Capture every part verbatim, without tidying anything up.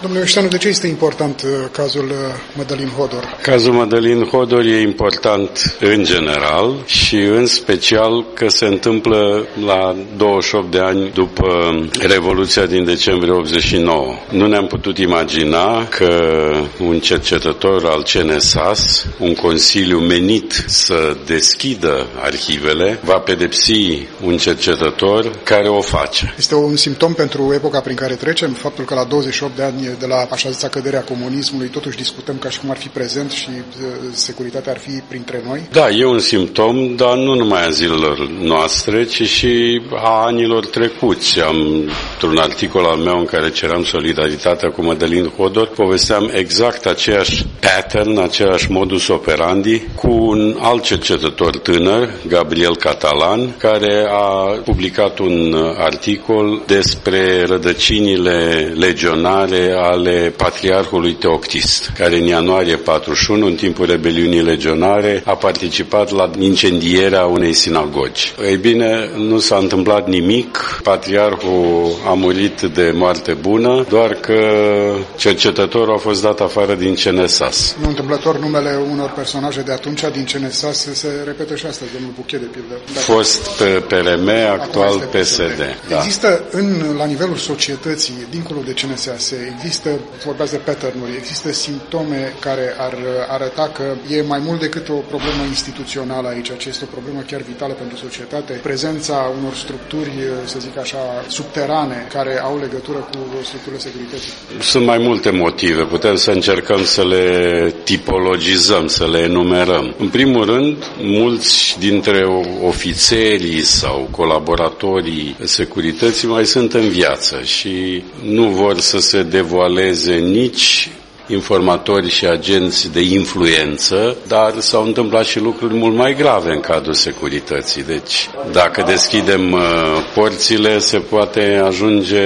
Domnule Ioșteanu, de ce este important cazul Mădălin Hodor? Cazul Mădălin Hodor e important în general și în special că se întâmplă la douăzeci și opt de ani după Revoluția din decembrie optzeci și nouă. Nu ne-am putut imagina că un cercetător al C N S A S, un consiliu menit să deschidă arhivele, va pedepsi un cercetător care o face. Este un simptom pentru epoca prin care trecem, faptul că la douăzeci și opt de ani de la așa zisa căderea comunismului, totuși discutăm ca și cum ar fi prezent și securitatea ar fi printre noi? Da, e un simptom, dar nu numai a zilelor noastre, ci și a anilor trecuți. Am, într-un articol al meu în care ceream solidaritatea cu Mădălin Hodor, povesteam exact aceeași pattern, același modus operandi cu un alt cercetător tânăr, Gabriel Catalan, care a publicat un articol despre rădăcinile legionare ale patriarhului Teoctist, care în ianuarie patruzeci și unu, în timpul rebeliunii legionare, a participat la incendierea unei sinagogi. Ei bine, nu s-a întâmplat nimic, patriarhul a murit de moarte bună, doar că cercetătorul a fost dat afară din C N S A S. Nu întâmplător, numele unor personaje de atunci din C N S A S se repetă și astăzi, domnul Buchet, de pildă. Fost pe P R M, actual P S D. Da. Există în, la nivelul societății, dincolo de C N S A S, există, vorbeați de pattern-uri, există simptome care ar arăta că e mai mult decât o problemă instituțională aici, ci este o problemă chiar vitală pentru societate. Prezența unor structuri, să zic așa, subterane, care au legătură cu structurile securității. Sunt mai multe motive. Putem să încercăm să le tipologizăm, să le enumerăm. În primul rând, mulți dintre ofițerii sau colaboratorii securității mai sunt în viață și nu vor să se devoaleze nici informatori și agenți de influență, dar s-au întâmplat și lucruri mult mai grave în cadrul securității. Deci, dacă deschidem porțile, se poate ajunge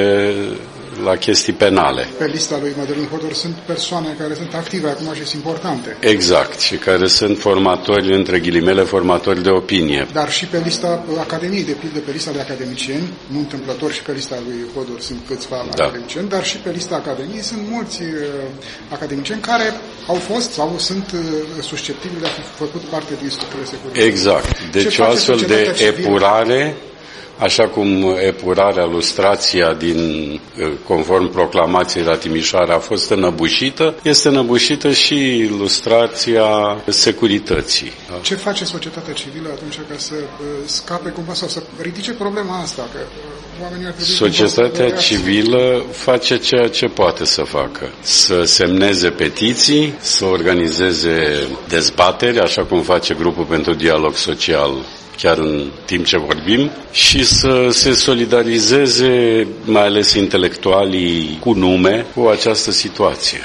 la chestii penale. Pe lista lui Mădălin Hodor sunt persoane care sunt active acum și sunt importante. Exact, și care sunt formatori, între ghilimele, formatori de opinie. Dar și pe lista Academiei, de pildă pe lista de academicieni, nu întâmplător și pe lista lui Hodor sunt câțiva da. academicieni, dar și pe lista Academiei sunt mulți uh, academicieni care au fost sau sunt uh, susceptibili de a fi făcut parte din structurile securității. Exact. Deci o astfel de epurare, așa cum epurarea, lustrația din, conform proclamației la Timișoara a fost înăbușită, este înăbușită și lustrația securității. Ce face societatea civilă atunci ca să scape cumva sau să ridice problema asta? Că oamenii ar trebui Societatea civilă face ceea ce poate să facă. Să semneze petiții, să organizeze dezbateri, așa cum face Grupul pentru Dialog Social chiar în timp ce vorbim, și să se solidarizeze, mai ales intelectualii cu nume, cu această situație.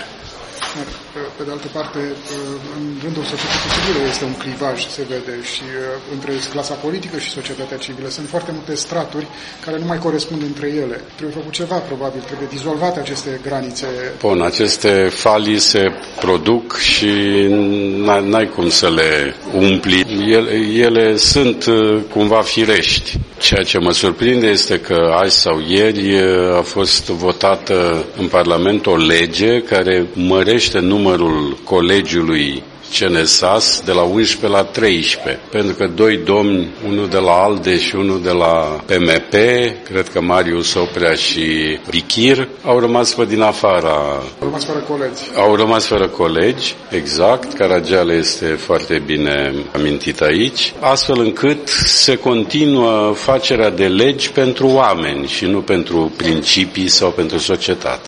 Pe de altă parte, în rândul societății civile este un clivaj, se vede, și între clasa politică și societatea civilă sunt foarte multe straturi care nu mai corespund între ele. Trebuie făcut ceva, probabil, trebuie dizolvate aceste granițe. Bun, aceste falii se produc și n-ai cum să le umpli. Ele, ele sunt cumva firești. Ceea ce mă surprinde este că azi sau ieri a fost votată în Parlament o lege care mărește numărul colegiului C N S A S de la unsprezece la treisprezece, pentru că doi domni, unul de la ALDE și unul de la P M P, cred că Marius Oprea și Bichir, au rămas pe din afara. Au rămas fără colegi. Au rămas fără colegi, exact, Caragiale este foarte bine amintit aici, astfel încât se continuă facerea de legi pentru oameni și nu pentru principii sau pentru societate.